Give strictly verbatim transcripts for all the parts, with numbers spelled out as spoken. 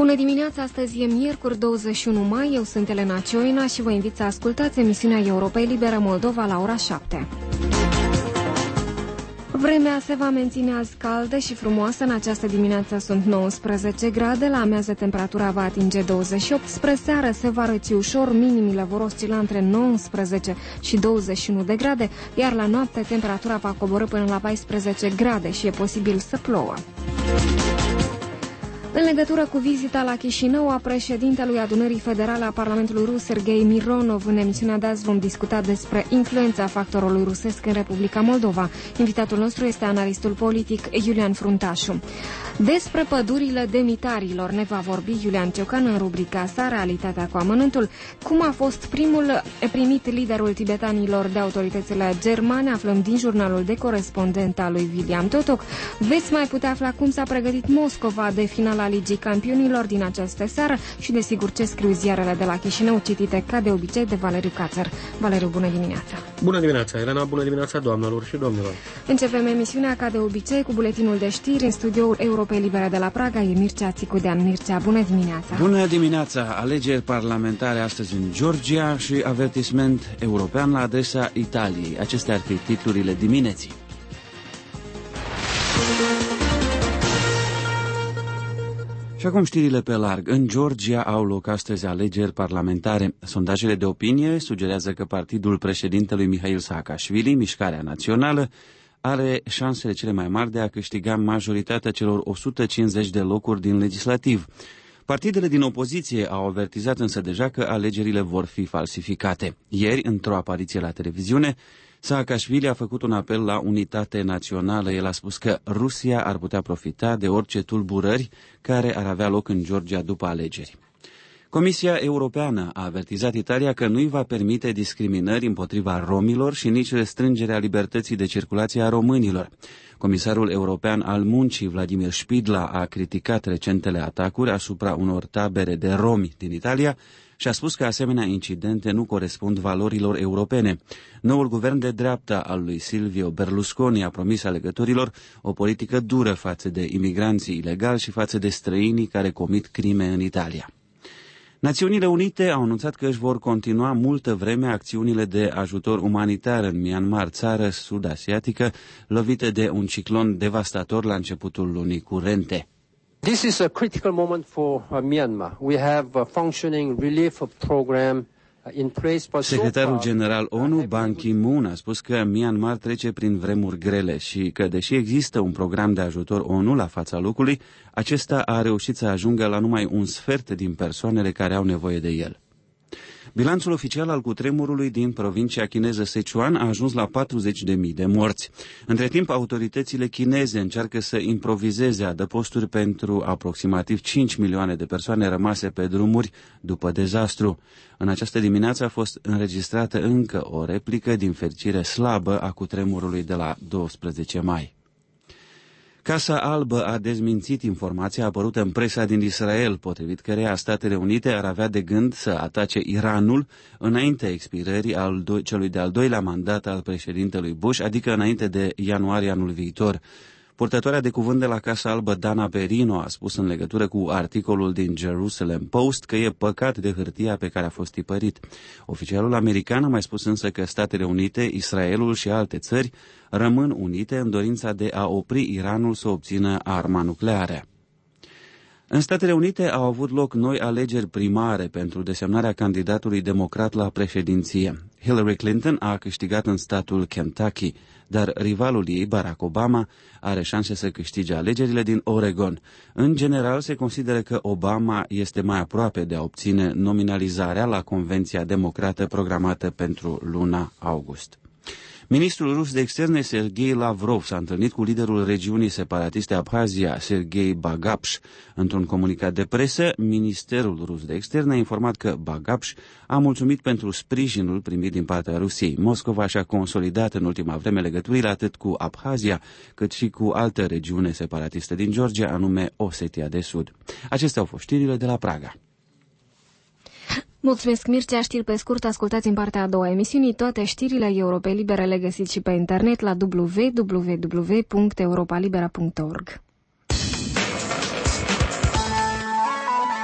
Bună dimineața, astăzi e miercuri douăzeci și unu mai, eu sunt Elena Cioina și vă invit să ascultați emisiunea Europei Libere Moldova la ora șapte. Vremea se va menține azi caldă și frumoasă. În această dimineață sunt nouăsprezece grade, la amiază temperatura va atinge douăzeci și opt, spre seară se va răci ușor, minimile vor oscila între nouăsprezece și douăzeci și unu de grade, iar la noapte temperatura va coborî până la paisprezece grade și e posibil să plouă. În legătură cu vizita la Chișinău a președintelui Adunării Federale a Parlamentului Rus, Sergei Mironov, în emisiunea de azi vom discuta despre influența factorului rusesc în Republica Moldova. Invitatul nostru este analistul politic Iulian Fruntașu. Despre pădurile demnitarilor ne va vorbi Iulian Ciocan în rubrica sa Realitatea cu amănântul. Cum a fost primul primit liderul tibetanilor de autoritățile germane, aflăm din jurnalul de corespondent al lui William Totoc. Veți mai putea afla cum s-a pregătit Moscova de finala Ligii Campionilor din această seară și, desigur, ce scriu ziarele de la Chișinău, citite ca de obicei de Valeriu Cațăr. Valeriu, bună dimineața! Bună dimineața, Elena, bună dimineața, doamnelor și domnilor! Începem emisiunea ca de obicei cu buletinul de știri. În studioul Europei Libere de la Praga e Mircea Țicudean. Mircea, bună dimineața! Bună dimineața! Alegeri parlamentare astăzi în Georgia și avertisment european la adresa Italiei. Acestea ar fi titlurile dimineții. Și acum știrile pe larg. În Georgia au loc astăzi alegeri parlamentare. Sondajele de opinie sugerează că partidul președintelui Mihail Saakashvili, Mișcarea Națională, are șansele cele mai mari de a câștiga majoritatea celor o sută cincizeci de locuri din legislativ. Partidele din opoziție au avertizat însă deja că alegerile vor fi falsificate. Ieri, într-o apariție la televiziune, Saakashvili a făcut un apel la unitate națională. El a spus că Rusia ar putea profita de orice tulburări care ar avea loc în Georgia după alegeri. Comisia Europeană a avertizat Italia că nu-i va permite discriminări împotriva romilor și nici restrângerea libertății de circulație a românilor. Comisarul european al muncii, Vladimir Spidla, a criticat recentele atacuri asupra unor tabere de romi din Italia și a spus că asemenea incidente nu corespund valorilor europene. Noul guvern de dreapta al lui Silvio Berlusconi a promis alegătorilor o politică dură față de imigranții ilegali și față de străinii care comit crime în Italia. Națiunile Unite au anunțat că își vor continua multă vreme acțiunile de ajutor umanitar în Myanmar, țară sud-asiatică lovită de un ciclon devastator la începutul lunii curente. This is a critical moment for uh, Myanmar. We have a functioning relief program in place. Secretarul general ONU, Ban Ki-moon, a spus că Myanmar trece prin vremuri grele și că, deși există un program de ajutor ONU la fața locului, acesta a reușit să ajungă la numai un sfert din persoanele care au nevoie de el. Bilanțul oficial al cutremurului din provincia chineză Sichuan a ajuns la patruzeci de mii de morți. Între timp, autoritățile chineze încearcă să improvizeze adăposturi pentru aproximativ cinci milioane de persoane rămase pe drumuri după dezastru. În această dimineață a fost înregistrată încă o replică, din fericire slabă, a cutremurului de la doisprezece mai. Casa Albă a dezmințit informația apărută în presa din Israel, potrivit căreia Statele Unite ar avea de gând să atace Iranul înainte expirării al do- celui de-al doilea mandat al președintelui Bush, adică înainte de ianuarie anul viitor. Purtătoarea de cuvânt de la Casa Albă, Dana Perino, a spus în legătură cu articolul din Jerusalem Post că e păcat de hârtia pe care a fost tipărit. Oficialul american a mai spus însă că Statele Unite, Israelul și alte țări rămân unite în dorința de a opri Iranul să obțină arma nucleară. În Statele Unite au avut loc noi alegeri primare pentru desemnarea candidatului democrat la președinție. Hillary Clinton a câștigat în statul Kentucky, dar rivalul ei, Barack Obama, are șanse să câștige alegerile din Oregon. În general, se consideră că Obama este mai aproape de a obține nominalizarea la Convenția Democrată programată pentru luna august. Ministrul rus de externe, Sergei Lavrov, s-a întâlnit cu liderul regiunii separatiste Abhazia, Sergei Bagapsh. Într-un comunicat de presă, Ministerul rus de externe a informat că Bagapsh a mulțumit pentru sprijinul primit din partea Rusiei. Moscova și-a consolidat în ultima vreme legăturile atât cu Abhazia, cât și cu altă regiune separatistă din Georgia, anume Osetia de Sud. Acestea au fost știrile de la Praga. Mulțumesc, Mircea. Știri pe scurt, ascultați în partea a doua emisiunii. Toate știrile Europei Libere le găsiți și pe internet la w w w punct europa libera punct org.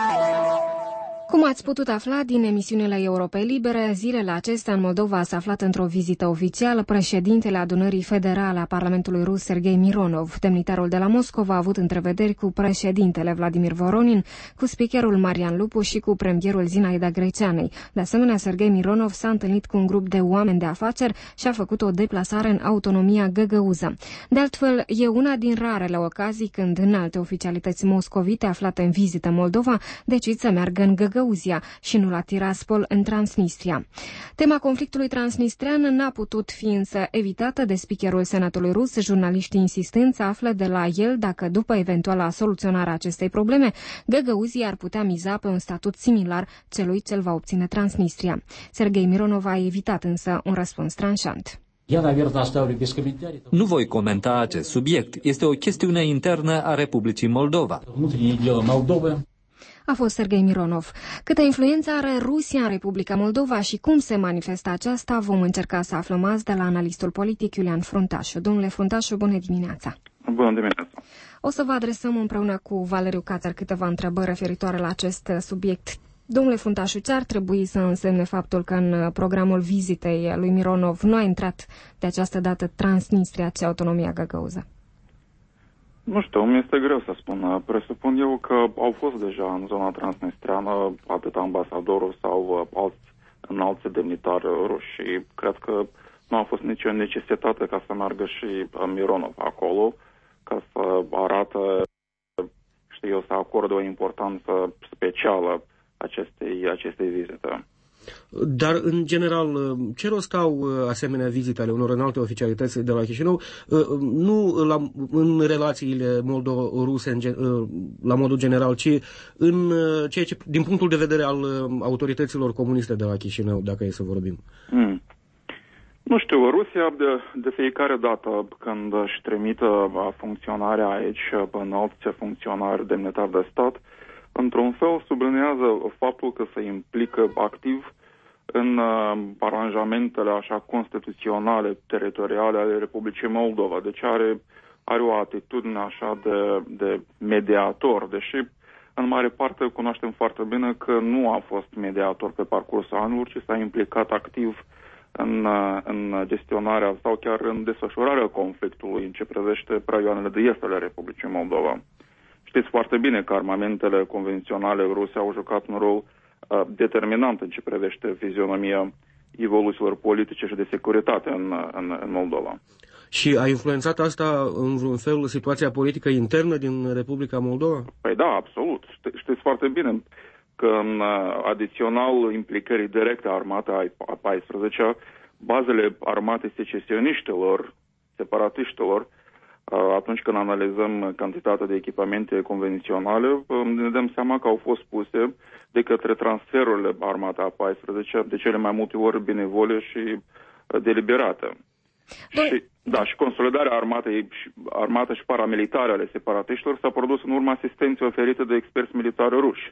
Cum ați putut afla din emisiunile Europei Libere, zilele acestea în Moldova s-a aflat într-o vizită oficială președintele Adunării Federale a Parlamentului Rus, Sergei Mironov. Demnitarul de la Moscova a avut întrevederi cu președintele Vladimir Voronin, cu speakerul Marian Lupu și cu premierul Zinaida Greceanei. De asemenea, Sergei Mironov s-a întâlnit cu un grup de oameni de afaceri și a făcut o deplasare în autonomia Găgăuză. De altfel, e una din rarele ocazii când înalte oficialități moscovite aflate în vizită Moldova decid să meargă în Găgăuză și nu la Tiraspol, în Transnistria. Tema conflictului transnistrian n-a putut fi însă evitată de speakerul Senatului rus. Jurnaliștii insistând să afle de la el dacă, după eventuala soluționare a acestei probleme, Găgăuzii ar putea miza pe un statut similar celui ce-l va obține Transnistria. Sergei Mironov a evitat însă un răspuns tranșant. Nu voi comenta acest subiect. Este o chestiune internă a Republicii Moldova. A fost Sergei Mironov. Câtă influență are Rusia în Republica Moldova și cum se manifestă aceasta, vom încerca să aflăm azi de la analistul politic Iulian Fruntașu. Domnule Fruntașu, bună dimineața! Bună dimineața! O să vă adresăm împreună cu Valeriu Cațar câteva întrebări referitoare la acest subiect. Domnule Fruntașu, ce ar trebui să însemne faptul că în programul vizitei lui Mironov nu a intrat de această dată Transnistria, ci autonomia Găgăuză? Nu știu, mi este greu să spun. Presupun eu că au fost deja în zona transnistreană atât ambasadorul sau alți înalți demnitari ruși și cred că nu a fost nicio necesitate ca să meargă și Mironov acolo, ca să arată, știu eu, să acorde o importanță specială acestei, acestei vizite. Dar, în general, ce rost au asemenea vizite ale unor înalte oficialități de la Chișinău, nu la, în relațiile moldo-ruse la modul general, ci în ceea ce, din punctul de vedere al autorităților comuniste de la Chișinău, dacă e să vorbim? Hmm. Nu știu, Rusia de, de fiecare dată când își trimită funcționarea aici, înalți funcționari demnitari de stat, într-un fel sublinează faptul că se implică activ în uh, aranjamentele așa constituționale, teritoriale ale Republicii Moldova. Deci are, are o atitudine așa de, de mediator, deși în mare parte cunoaștem foarte bine că nu a fost mediator pe parcursul anului, ci s-a implicat activ în, uh, în gestionarea sau chiar în desfășurarea conflictului în ce privește raioanele de est ale Republicii Moldova. Știți foarte bine că armamentele convenționale ruse au jucat un rol uh, determinant în ce privește fizionomia evoluțiilor politice și de securitate în, în, în Moldova. Și a influențat asta în vreun fel situația politică internă din Republica Moldova? Păi da, absolut. Știți foarte bine că în uh, adițional implicării directe a armatei a paisprezecea, bazele armatei secesioniștilor, separatiștilor, atunci când analizăm cantitatea de echipamente convenționale, ne dăm seama că au fost puse de către transferurile armatei a paisprezecea, de cele mai multe ori benevole și deliberate. Și, da, și consolidarea armatei, armată și paramilitare ale separatiștilor s-a produs în urma asistenței oferite de experți militari ruși.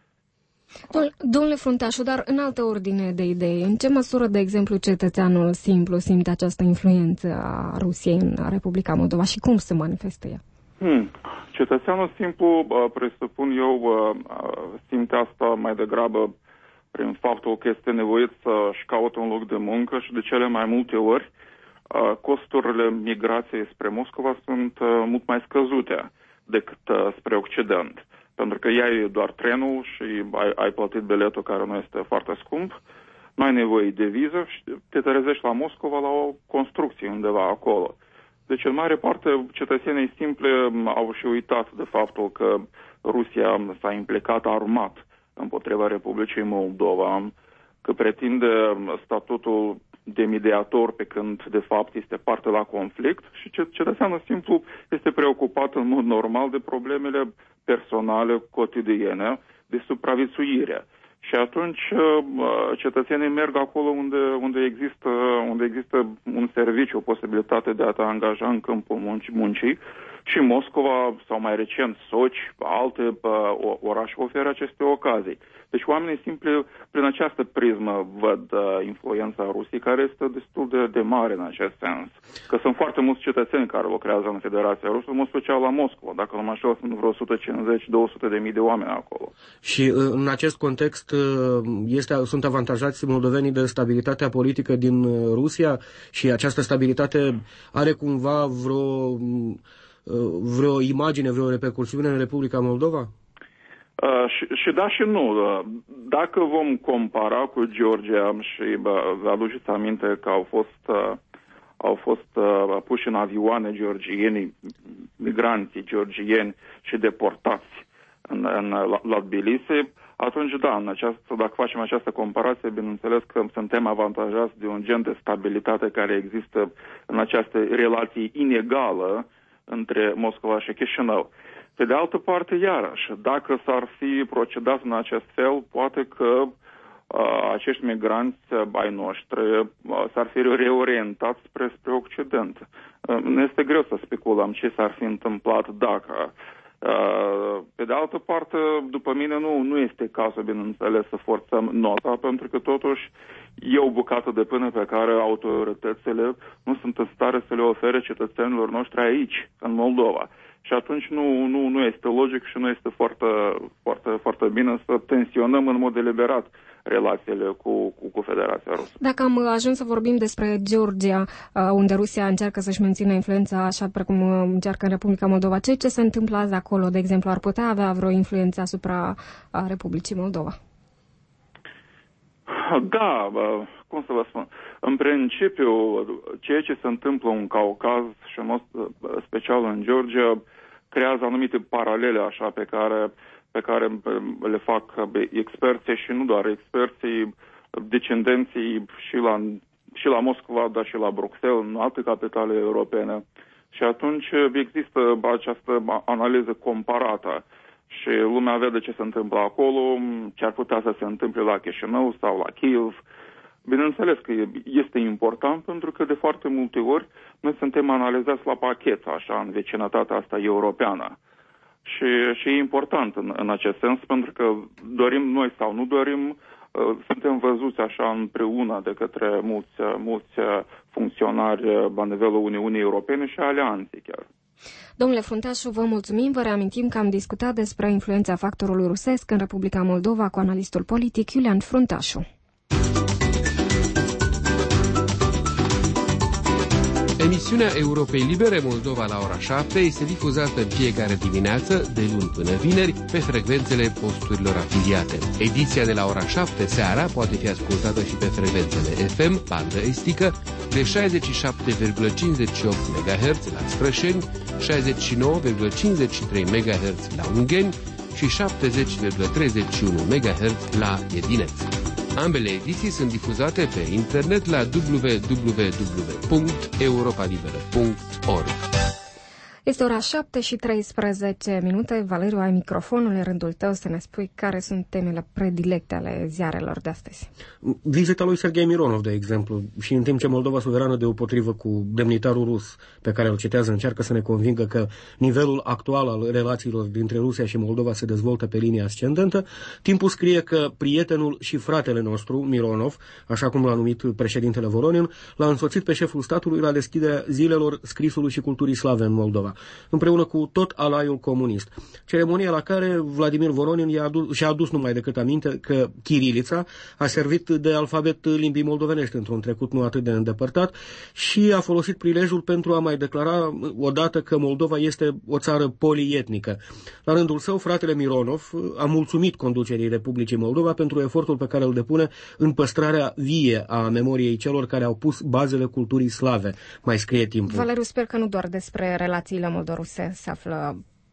Domnule Fruntașu, dar în altă ordine de idei, în ce măsură, de exemplu, cetățeanul simplu simte această influență a Rusiei în Republica Moldova și cum se manifestă ea? Hmm. Cetățeanul simplu, presupun eu, simte asta mai degrabă prin faptul că este nevoit să-și caute un loc de muncă și de cele mai multe ori costurile migrației spre Moscova sunt mult mai scăzute decât spre Occident. Pentru că iai doar trenul și ai, ai plătit biletul care nu este foarte scump, nu ai nevoie de viză și te trezești la Moscova la o construcție undeva acolo. Deci, în mare parte, cetățenii simple au și uitat de faptul că Rusia s-a implicat armat împotriva Republicii Moldova, că pretinde statutul de mediator pe când, de fapt, este parte la conflict și cetățeanul simplu este preocupat în mod normal de problemele personale, cotidiene, de supraviețuire. Și atunci cetățenii merg acolo unde, unde, există, unde există un serviciu, o posibilitate de a te angaja în câmpul muncii Și Moscova sau mai recent Sochi, alte orașe oferă aceste ocazii. Deci oamenii simpli, prin această prismă, văd uh, influența Rusiei, care este destul de, de mare în acest sens. Că sunt foarte mulți cetățeni care lucrează în Federația Rusă, în mod special la Moscova. Dacă nu mă înșel, sunt vreo o sută cincizeci - două sute de mii de oameni acolo. Și uh, în acest context uh, este, sunt avantajați moldovenii de stabilitatea politică din uh, Rusia și această stabilitate are cumva vreo, uh, vreo imagine, vreo repercursiune în Republica Moldova? Uh, și, și da și nu. Uh, dacă vom compara cu Georgia și vă aduceți aminte că au fost, uh, au fost uh, puși în avioane georgieni, migranții georgieni și deportați în, în, la, la Tbilisi, atunci da, în această, dacă facem această comparație, bineînțeles că suntem avantajați de un gen de stabilitate care există în această relație inegală între Moscova și Chișinău. Pe de altă parte, iarăși, dacă s-ar fi procedat în acest fel, poate că uh, acești migranți uh, ai noștri uh, s-ar fi reorientat spre, spre Occident. Uh, ne este greu să speculăm ce s-ar fi întâmplat dacă. Uh, pe de altă parte, după mine, nu, nu este cazul, bineînțeles, să forțăm nota, pentru că totuși e o bucată de până pe care autoritățile nu sunt în stare să le ofere cetățenilor noștri aici, în Moldova. Și atunci nu, nu, nu este logic și nu este foarte, foarte, foarte bine să tensionăm în mod deliberat relațiile cu, cu, cu Federația Rusă. Dacă am ajuns să vorbim despre Georgia, unde Rusia încearcă să-și mențină influența așa precum încearcă în Republica Moldova, ce, ce se întâmplă azi acolo, de exemplu, ar putea avea vreo influență asupra Republicii Moldova? Da, cum să vă spun, în principiu, ceea ce se întâmplă în Caucaz și în mod special în Georgia creează anumite paralele așa pe care, pe care le fac experții și nu doar experții, descendenții și la, și la Moscova, dar și la Bruxelles, în alte capitale europene. Și atunci există această analiză comparată. Și lumea vede ce se întâmplă acolo, ce ar putea să se întâmple la Chișinău sau la Kiev. Bineînțeles că este important pentru că de foarte multe ori noi suntem analizați la pachet, așa, în vecinătatea asta europeană. Și, și e important în, în acest sens pentru că dorim noi sau nu dorim, suntem văzuți așa împreună de către mulți, mulți funcționari la nivelul Uniunii Europene și alianței chiar. Domnule Fruntașu, vă mulțumim. Vă reamintim că am discutat despre influența factorului rusesc în Republica Moldova cu analistul politic Iulian Fruntașu. Emisiunea Europei Libere Moldova la ora șapte este difuzată în fiecare dimineață, de luni până vineri, pe frecvențele posturilor afiliate. Ediția de la ora șapte seara poate fi ascultată și pe frecvențele F M, bandă estică, de șaizeci și șapte virgulă cincizeci și opt megahertz la Strășeni, șaizeci și nouă virgulă cincizeci și trei megahertz la Ungheni și șaptezeci virgulă treizeci și unu megahertz la Edineț. Ambele ediții sunt difuzate pe internet la w w w punct europa liberă punct org. Este ora șapte și treisprezece minute. Valeriu, ai microfonul, în rândul tău să ne spui care sunt temele predilecte ale ziarelor de astăzi. Vizita lui Serghei Mironov, de exemplu, și în timp ce Moldova suverană deopotrivă cu demnitarul rus pe care îl citează încearcă să ne convingă că nivelul actual al relațiilor dintre Rusia și Moldova se dezvoltă pe linie ascendentă, timpul scrie că prietenul și fratele nostru, Mironov, așa cum l-a numit președintele Voronin, l-a însoțit pe șeful statului la deschiderea zilelor scrisului și culturii slave în Moldova, împreună cu tot alaiul comunist. Ceremonia la care Vladimir Voronin i-a adus, și-a adus numai decât aminte că chirilița a servit de alfabet limbii moldovenești într-un trecut nu atât de îndepărtat și a folosit prilejul pentru a mai declara odată că Moldova este o țară polietnică. La rândul său, fratele Mironov a mulțumit conducerii Republicii Moldova pentru efortul pe care îl depune în păstrarea vie a memoriei celor care au pus bazele culturii slave, mai scrie timpul. Valeriu, sper că nu doar despre relațiile moldoruse se află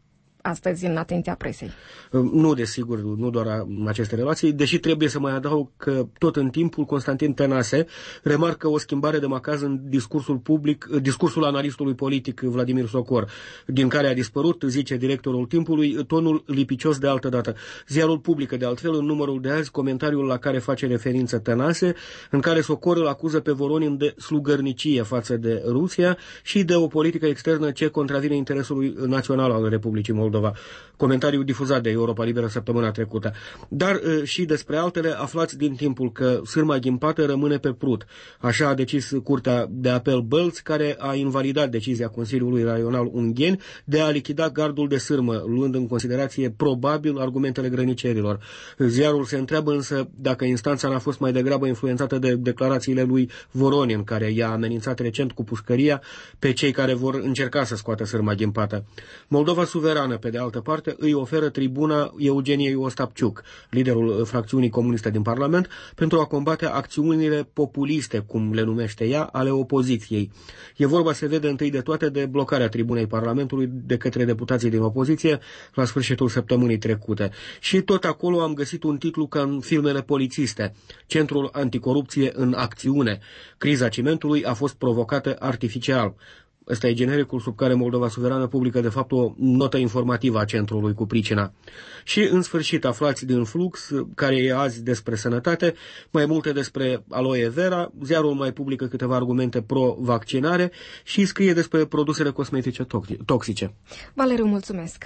astăzi în atenția presei. Nu, desigur, nu doar aceste relații, deși trebuie să mai adaug că tot în timpul Constantin Tănase remarcă o schimbare de macaz în discursul public, discursul analistului politic Vladimir Socor, din care a dispărut, zice directorul Timpului, tonul lipicios de altă dată. Ziarul publică de altfel în numărul de azi comentariul la care face referință Tănase, în care Socor îl acuză pe Voronin de slugărnicie față de Rusia și de o politică externă ce contravine interesului național al Republicii Moldova. Comentariu difuzat de Europa Liberă săptămâna trecută. Dar și despre altele aflați din Timpul că sârma ghimpată rămâne pe Prut. Așa a decis Curtea de Apel Bălți, care a invalidat decizia Consiliului Raional Ungheni de a lichida gardul de sârmă, luând în considerație probabil argumentele grănicerilor. Ziarul se întreabă însă dacă instanța n-a fost mai degrabă influențată de declarațiile lui Voronin, care i-a amenințat recent cu pușcăria pe cei care vor încerca să scoată sârma ghimpată. Moldova Suverană, pe de altă parte, îi oferă tribuna Eugeniei Ostapciuc, liderul fracțiunii comuniste din Parlament, pentru a combate acțiunile populiste, cum le numește ea, ale opoziției. E vorba, se vede întâi de toate, de blocarea tribunei Parlamentului de către deputații din opoziție la sfârșitul săptămânii trecute. Și tot acolo am găsit un titlu ca în filmele polițiste: Centrul Anticorupție în acțiune. Criza cimentului a fost provocată artificial. Ăsta e genericul sub care Moldova Suverană publică de fapt o notă informativă a centrului cu pricina. Și în sfârșit aflați din Flux, care e azi despre sănătate, mai multe despre aloe vera, ziarul mai publică câteva argumente pro-vaccinare și scrie despre produsele cosmetice toxice. Valeriu, mulțumesc!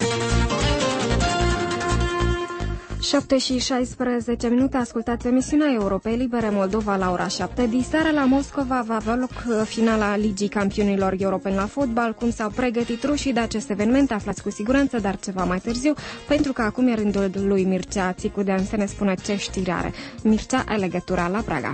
șapte și șaisprezece minute, ascultați emisiunea Europei Libere Moldova la ora șapte. Diseară la Moscova va avea loc finala Ligii Campionilor Europeni la fotbal. Cum s-au pregătit rușii de acest eveniment, aflați cu siguranță, dar ceva mai târziu, pentru că acum e rândul lui Mircea Țicudean să ne spună ce știri are. Mircea, ai legătura la Praga.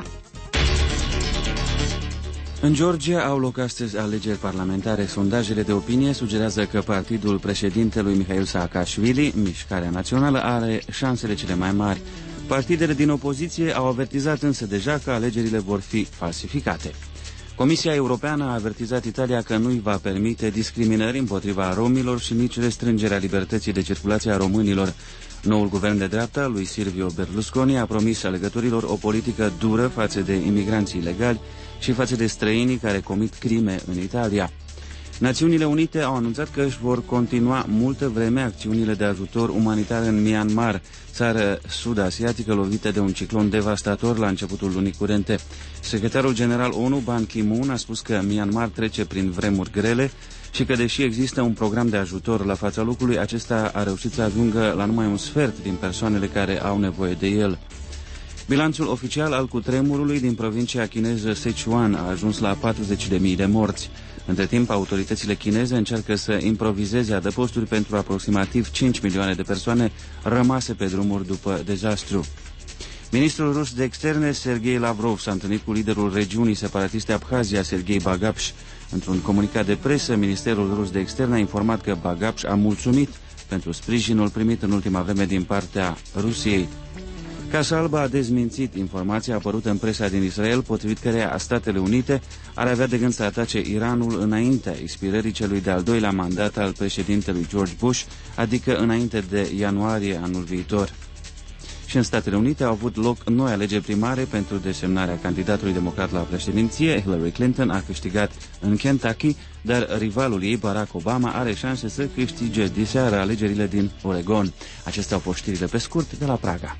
În Georgia au loc astăzi alegeri parlamentare. Sondajele de opinie sugerează că partidul președintelui Mihail Saakashvili, Mișcarea Națională, are șansele cele mai mari. Partidele din opoziție au avertizat însă deja că alegerile vor fi falsificate. Comisia Europeană a avertizat Italia că nu îi va permite discriminări împotriva romilor și nici restrângerea libertății de circulație a românilor. Noul guvern de dreapta, lui Silvio Berlusconi, a promis alegătorilor o politică dură față de imigranții ilegali și față de străinii care comit crime în Italia. Națiunile Unite au anunțat că își vor continua multă vreme acțiunile de ajutor umanitar în Myanmar, țară sud-asiatică lovită de un ciclon devastator la începutul lunii curente. Secretarul general ONU, Ban Ki-moon, a spus că Myanmar trece prin vremuri grele și că, deși există un program de ajutor la fața locului, acesta a reușit să ajungă la numai un sfert din persoanele care au nevoie de el. Bilanțul oficial al cutremurului din provincia chineză Sichuan a ajuns la patruzeci de mii de morți. Între timp, autoritățile chineze încearcă să improvizeze adăposturi pentru aproximativ cinci milioane de persoane rămase pe drumuri după dezastru. Ministrul rus de externe, Sergei Lavrov, s-a întâlnit cu liderul regiunii separatiste Abhazia, Sergei Bagapsh. Într-un comunicat de presă, Ministerul rus de externe a informat că Bagapsh a mulțumit pentru sprijinul primit în ultima vreme din partea Rusiei. Casa Albă a dezmințit informația apărută în presa din Israel, potrivit căreia Statele Unite ar avea de gând să atace Iranul înaintea expirării celui de-al doilea mandat al președintelui George Bush, adică înainte de ianuarie anul viitor. Și în Statele Unite au avut loc noi alegeri primare pentru desemnarea candidatului democrat la președinție. Hillary Clinton a câștigat în Kentucky, dar rivalul ei, Barack Obama, are șanse să câștige diseară alegerile din Oregon. Acestea au fost știrile pe scurt de la Praga.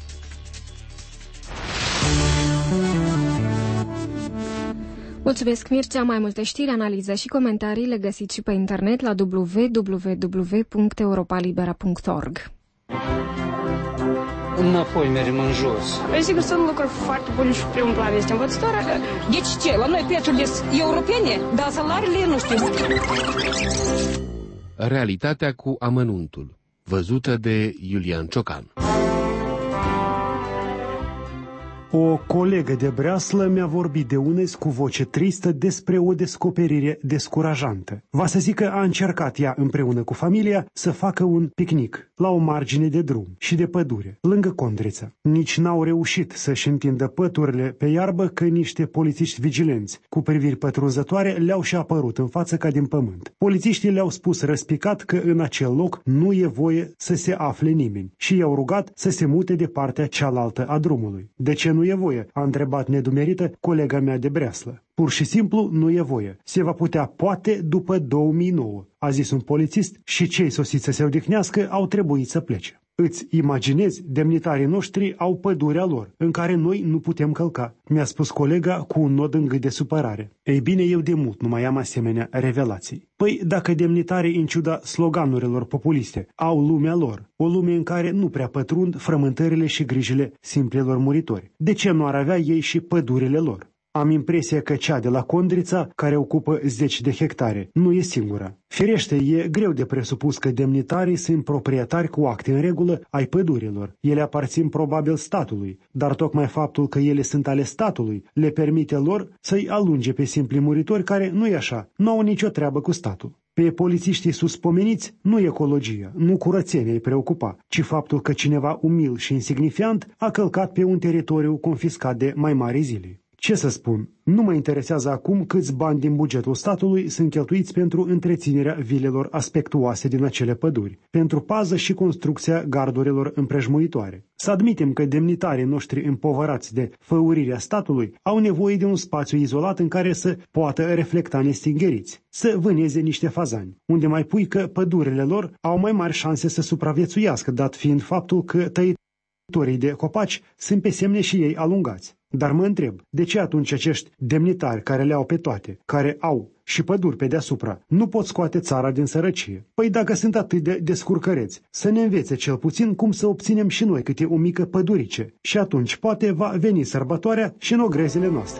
Mulțumesc, Mircea. Mai multe știri, analize și comentarii le găsiți și pe internet la w w w punct europa libera punct org. Înapoi mergem în jos. Sigur, sunt lucruri foarte bune și primul plan este învățătoare. Deci ce? La noi plățurile europene, dar salariile nu știu. Realitatea cu amănuntul, văzută de Iulian Ciocan. O colegă de breaslă mi-a vorbit de unezi cu voce tristă despre o descoperire descurajantă. Va să zic că a încercat ea împreună cu familia să facă un picnic la o margine de drum și de pădure, lângă Condrița. Nici n-au reușit să-și întindă păturile pe iarbă că niște polițiști vigilenți cu priviri pătrunzătoare le-au și apărut în față ca din pământ. Polițiștii le-au spus răspicat că în acel loc nu e voie să se afle nimeni și i-au rugat să se mute de partea cealaltă a drumului. De ce nu e voie? A întrebat nedumerită colega mea de breaslă. Pur și simplu nu e voie. Se va putea poate după două mii nouă, a zis un polițist, și cei sosiți să se odihnească au trebuit să plece. Îți imaginezi, demnitarii noștri au pădurea lor, în care noi nu putem călca, mi-a spus colega cu un nod în gât de supărare. Ei bine, eu de mult nu mai am asemenea revelații. Păi, dacă demnitarii, în ciuda sloganurilor populiste, au lumea lor, o lume în care nu prea pătrund frământările și grijile simplelor muritori, de ce nu ar avea ei și pădurile lor? Am impresia că cea de la Condrița, care ocupă zeci de hectare, nu e singura. Firește, e greu de presupus că demnitarii sunt proprietari cu acte în regulă ai pădurilor. Ele aparțin probabil statului, dar tocmai faptul că ele sunt ale statului le permite lor să-i alunge pe simpli muritori care, nu-i așa, nu au nicio treabă cu statul. Pe polițiștii suspomeniți nu ecologia, nu curățenia îi preocupa, ci faptul că cineva umil și insignifiant a călcat pe un teritoriu confiscat de mai mari zile. Ce să spun, nu mă interesează acum câți bani din bugetul statului sunt cheltuiți pentru întreținerea vilelor aspectuoase din acele păduri, pentru pază și construcția gardurilor împrejmuitoare. Să admitem că demnitarii noștri împovărați de făurirea statului au nevoie de un spațiu izolat în care să poată reflecta nestingeriți, să vâneze niște fazani, unde mai pui că pădurile lor au mai mari șanse să supraviețuiască, dat fiind faptul că tăitorii de copaci sunt pe semne și ei alungați. Dar mă întreb, de ce atunci acești demnitari care le au pe toate, care au și păduri pe deasupra, nu pot scoate țara din sărăcie? Păi dacă sunt atât de descurcăreți, să ne învețe cel puțin cum să obținem și noi câte o mică pădurice. Și atunci poate va veni sărbătoarea și în ogrezile noastre.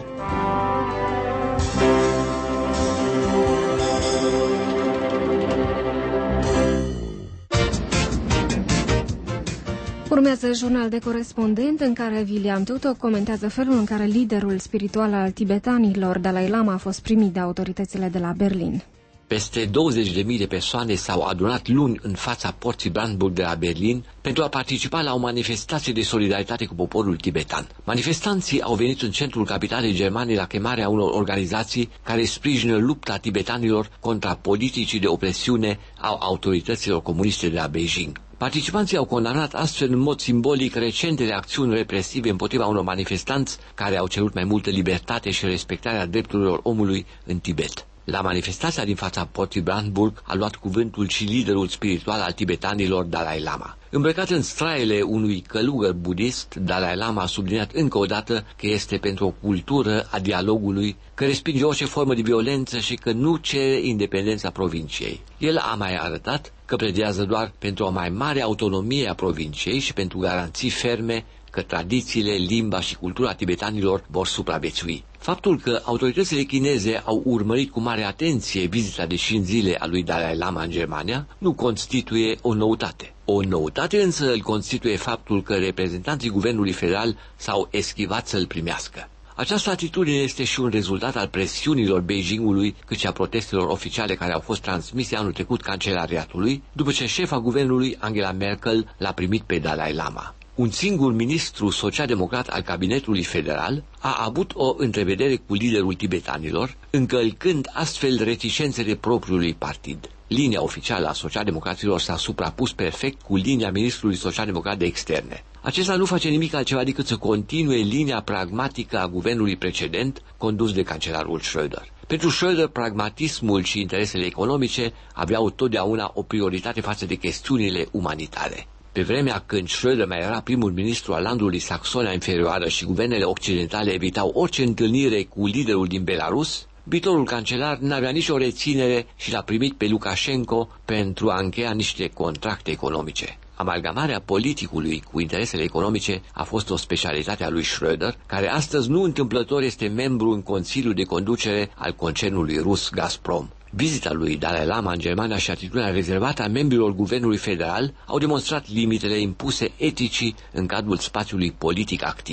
Urmează jurnal de corespondent în care William Tuto comentează felul în care liderul spiritual al tibetanilor, Dalai Lama, a fost primit de autoritățile de la Berlin. Peste douăzeci de mii de persoane s-au adunat luni în fața porții Brandenburg de la Berlin pentru a participa la o manifestație de solidaritate cu poporul tibetan. Manifestanții au venit în centrul capitalei germane la chemarea unor organizații care sprijină lupta tibetanilor contra politicii de opresiune a autorităților comuniste de la Beijing. Participanții au condamnat astfel în mod simbolic recentele acțiuni represive împotriva unor manifestanți care au cerut mai multă libertate și respectarea drepturilor omului în Tibet. La manifestația din fața porții Brandenburg a luat cuvântul și liderul spiritual al tibetanilor, Dalai Lama. Îmbrăcat în straiele unui călugăr budist, Dalai Lama a subliniat încă o dată că este pentru o cultură a dialogului, că respinge orice formă de violență și că nu cere independența provinciei. El a mai arătat că pledează doar pentru o mai mare autonomie a provinciei și pentru garanții ferme că tradițiile, limba și cultura tibetanilor vor supraviețui. Faptul că autoritățile chineze au urmărit cu mare atenție vizita de cinci zile a lui Dalai Lama în Germania nu constituie o noutate. O noutate însă îl constituie faptul că reprezentanții guvernului federal s-au eschivat să-l primească. Această atitudine este și un rezultat al presiunilor Beijingului, cât și a protestelor oficiale care au fost transmise anul trecut cancelariatului, după ce șefa guvernului, Angela Merkel, l-a primit pe Dalai Lama. Un singur ministru social-democrat al cabinetului federal a avut o întrevedere cu liderul tibetanilor, încălcând astfel reticențele propriului partid. Linia oficială a social-democraților s-a suprapus perfect cu linia ministrului social-democrat de externe. Acesta nu face nimic altceva decât să continue linia pragmatică a guvernului precedent, condus de cancelarul Schröder. Pentru Schröder, pragmatismul și interesele economice aveau totdeauna o prioritate față de chestiunile umanitare. Pe vremea când Schröder mai era primul ministru al landului Saxonia Inferioară și guvernele occidentale evitau orice întâlnire cu liderul din Belarus, viitorul cancelar n-avea nicio reținere și l-a primit pe Lukashenko pentru a încheia niște contracte economice. Amalgamarea politicului cu interesele economice a fost o specialitate a lui Schröder, care astăzi nu întâmplător este membru în Consiliul de Conducere al concernului rus Gazprom. Vizita lui Dalai Lama în Germania și atitudinea rezervată a membrilor guvernului federal au demonstrat limitele impuse eticii în cadrul spațiului politic activ.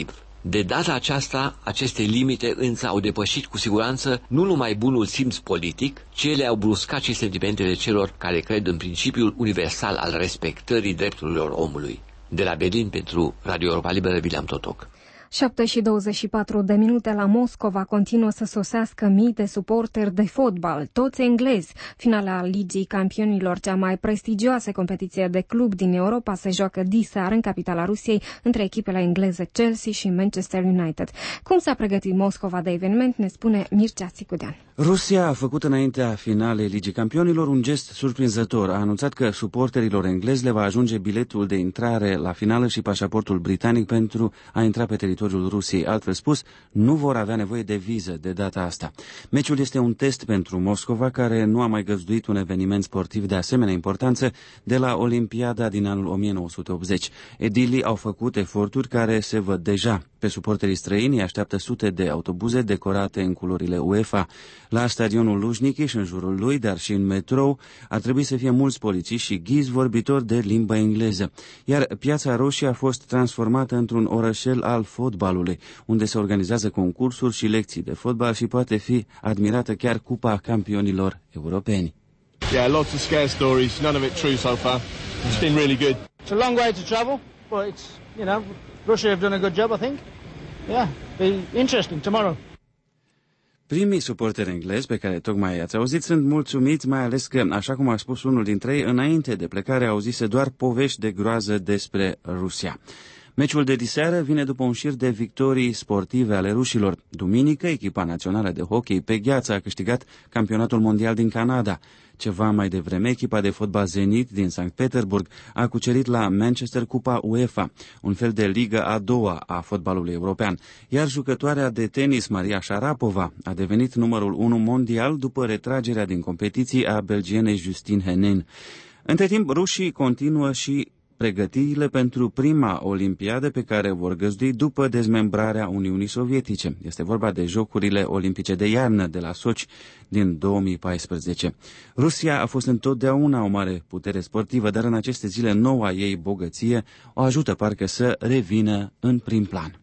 De data aceasta, aceste limite însă au depășit cu siguranță nu numai bunul simț politic, ci ele au bruscat și sentimentele celor care cred în principiul universal al respectării drepturilor omului. De la Berlin pentru Radio Europa Liberă, William Totoc. șapte și douăzeci și patru de minute la Moscova continuă să sosească mii de suporteri de fotbal, toți englezi. Finala Ligii Campionilor, cea mai prestigioasă competiție de club din Europa, se joacă diseară în capitala Rusiei între echipele engleze Chelsea și Manchester United. Cum s-a pregătit Moscova de eveniment, ne spune Mircea Țicudean. Rusia a făcut înaintea finalei Ligii Campionilor un gest surprinzător. A anunțat că suporterilor englezi le va ajunge biletul de intrare la finală și pașaportul britanic pentru a intra pe teritoriul Rusiei. Altfel spus, nu vor avea nevoie de viză de data asta. Meciul este un test pentru Moscova, care nu a mai găzduit un eveniment sportiv de asemenea importanță de la Olimpiada din anul o mie nouă sute optzeci. Edilii au făcut eforturi care se văd deja. Pe suporterii străini așteaptă sute de autobuze decorate în culorile UEFA. La stadionul Lujniki și în jurul lui, dar și în metrou, ar trebui să fie mulți polițiști și ghizi vorbitori de limba engleză. Iar Piața Roșie a fost transformată într-un orășel al fotbalului, unde se organizează concursuri și lecții de fotbal și poate fi admirată chiar Cupa Campionilor Europeni. Yeah, lots of scare stories, none of it true so far. It's been really good. It's a long way to travel, but it's, you know, Russia have done a good job, I think. Yeah, be interesting tomorrow. Primii suporteri englezi pe care tocmai i-ați auzit sunt mulțumiți, mai ales că, așa cum a spus unul dintre ei, înainte de plecare auzise doar povești de groază despre Rusia. Meciul de diseară vine după un șir de victorii sportive ale rușilor. Duminică, echipa națională de hockey pe gheață a câștigat campionatul mondial din Canada. Ceva mai devreme, echipa de fotbal Zenit din Sankt Petersburg a cucerit la Manchester Cupa UEFA, un fel de ligă a doua a fotbalului european, iar jucătoarea de tenis Maria Sharapova a devenit numărul unu mondial după retragerea din competiții a belgienei Justine Henin. Între timp, rușii continuă și pregătirile pentru prima olimpiadă pe care vor găzdui după dezmembrarea Uniunii Sovietice. Este vorba de Jocurile Olimpice de iarnă de la Sochi din două mii paisprezece. Rusia a fost întotdeauna o mare putere sportivă, dar în aceste zile noua ei bogăție o ajută parcă să revină în prim plan.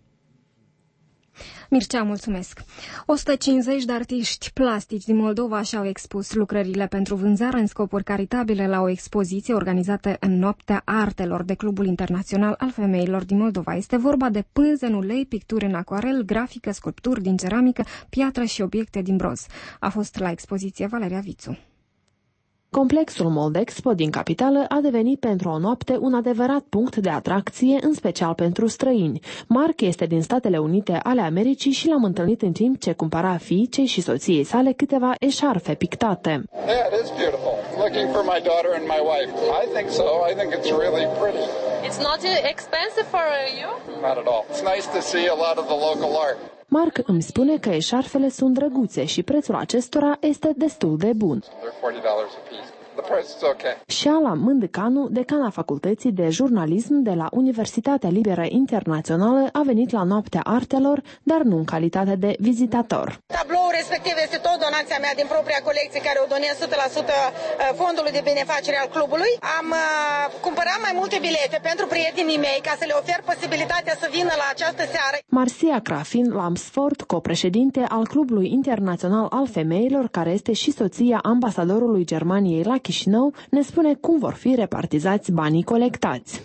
Mircea, mulțumesc. o sută cincizeci de artiști plastici din Moldova și-au expus lucrările pentru vânzare în scopuri caritabile la o expoziție organizată în Noaptea Artelor de Clubul Internațional al Femeilor din Moldova. Este vorba de pânze în ulei, picturi în acuarel, grafică, sculpturi din ceramică, piatră și obiecte din bronz. A fost la expoziție Valeria Vițu. Complexul Moldexpo din capitală a devenit pentru o noapte un adevărat punct de atracție, în special pentru străini. Mark este din Statele Unite ale Americii și l-am întâlnit în timp ce cumpăra fiicei și soției sale câteva eșarfe pictate. Yeah, it is beautiful. Looking for my daughter and my wife. I think so. I think it's really pretty. It's not expensive for you? Not at all. It's nice to see a lot of the local art. Mark îmi spune că eșarfele sunt drăguțe și prețul acestora este destul de bun. Șala Mândăcanu, decana Facultății de Jurnalism de la Universitatea Liberă Internațională, a venit la Noaptea Artelor, dar nu în calitate de vizitator. Tabloul respectiv este tot donația mea din propria colecție, care o donez o sută la sută fondului de benefacere al clubului. Am uh, cumpărat mai multe bilete pentru prietenii mei ca să le ofer posibilitatea să vină la această seară. Marcia Crafin Lamsford, copreședinte al Clubului Internațional al Femeilor, care este și soția ambasadorului Germaniei la Chișinău, ne spune cum vor fi repartizați banii colectați.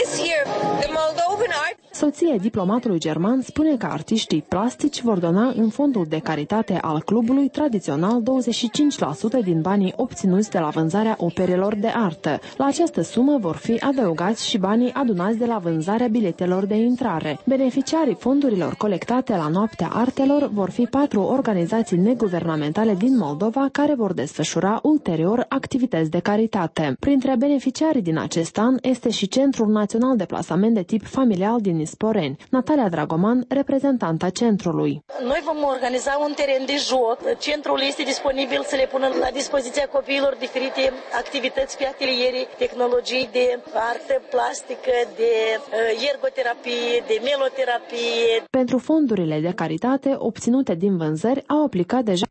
Soția diplomatului german spune că artiștii plastici vor dona în fondul de caritate al clubului tradițional douăzeci și cinci la sută din banii obținuți de la vânzarea operelor de artă. La această sumă vor fi adăugați și banii adunați de la vânzarea biletelor de intrare. Beneficiarii fondurilor colectate la Noaptea Artelor vor fi patru organizații neguvernamentale din Moldova care vor desfășura ulterior activități de caritate. Printre beneficiarii din acest an este și Centrul Național de Plasament de tip familial din Isporeni. Natalia Dragoman, reprezentanta centrului. Noi vom organiza un teren de joc. Centrul este disponibil să le pună la dispoziția copiilor diferite activități pe ateliere, tehnologii de artă plastică, de ergoterapie, de meloterapie. Pentru fondurile de caritate obținute din vânzări au aplicat deja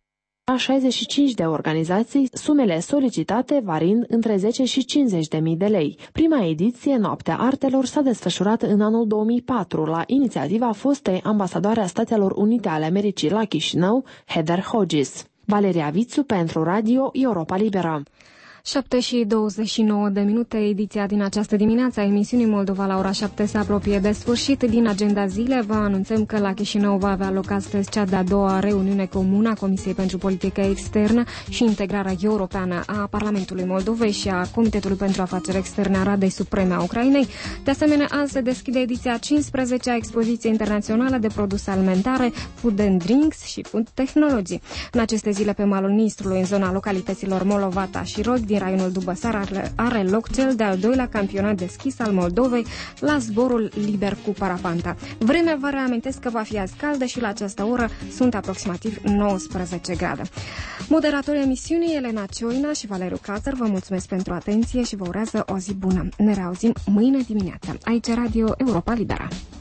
șaizeci și cinci de organizații, sumele solicitate variind între zece și cincizeci de mii de lei. Prima ediție, Noaptea Artelor, s-a desfășurat în anul două mii patru la inițiativa fostei ambasadoare a Statelor Unite ale Americii la Chișinău, Heather Hodges. Valeria Vițu pentru Radio Europa Liberă. șapte și douăzeci și nouă de minute, ediția din această dimineață a emisiunii Moldova la ora șapte se apropie de sfârșit. Din agenda zile vă anunțăm că la Chișinău va avea loc astăzi cea de-a doua reuniune comună a Comisiei pentru Politică Externă și Integrarea Europeană a Parlamentului Moldovei și a Comitetului pentru Afaceri Externe a Radei Supreme a Ucrainei. De asemenea, azi se deschide ediția cincisprezecea a Expoziției Internaționale de Produse Alimentare, Food and Drinks și Food Technology. În aceste zile, pe malul Nistrului, în zona localităților Molovata și Rog, din raionul Dubăsar, are, are loc cel de-al doilea campionat deschis al Moldovei la zborul liber cu parapanta. Vremea, vă reamintesc că va fi azi caldă și la această oră sunt aproximativ nouăsprezece grade. Moderatorii emisiunii Elena Cioina și Valeriu Cazăr vă mulțumesc pentru atenție și vă urează o zi bună. Ne reauzim mâine dimineață. Aici Radio Europa Liberă.